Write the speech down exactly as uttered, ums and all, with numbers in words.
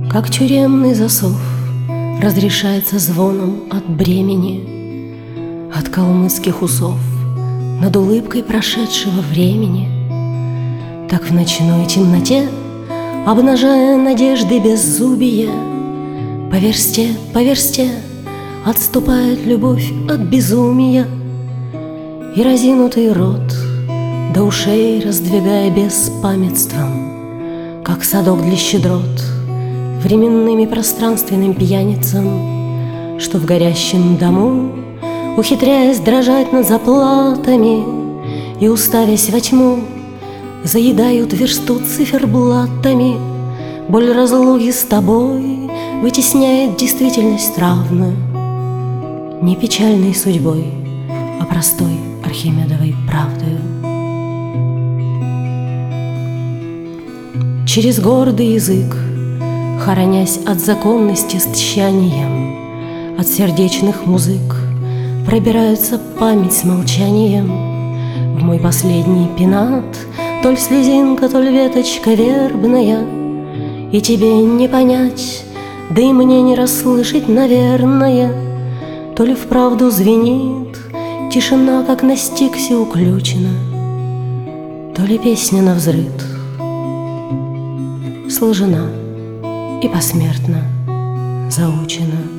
Как тюремный засов разрешается звоном от бремени, от калмыцких усов над улыбкой прошедшего времени. Так в ночной темноте, обнажая надежды беззубие, по версте, по версте отступает любовь от безумия. И разинутый рот до ушей раздвигая беспамятством, как садок для щедрот, временным и пространственным пьяницам, что в горящем дому, ухитряясь дрожать над заплатами и уставясь во тьму, заедают версту циферблатами. Боль разлуки с тобой вытесняет действительность равную не печальной судьбой, а простой Архимедовой правдою. Через гордый язык, хоронясь от законности с тщанием, от сердечных музык пробираются память с молчанием в мой последний пенат, то ль слезинка, то ль веточка вербная, и тебе не понять, да и мне не расслышать, наверное, то ли вправду звенит тишина, как на стиксе уключена, то ли песня навзрыд сложена и посмертно заучена.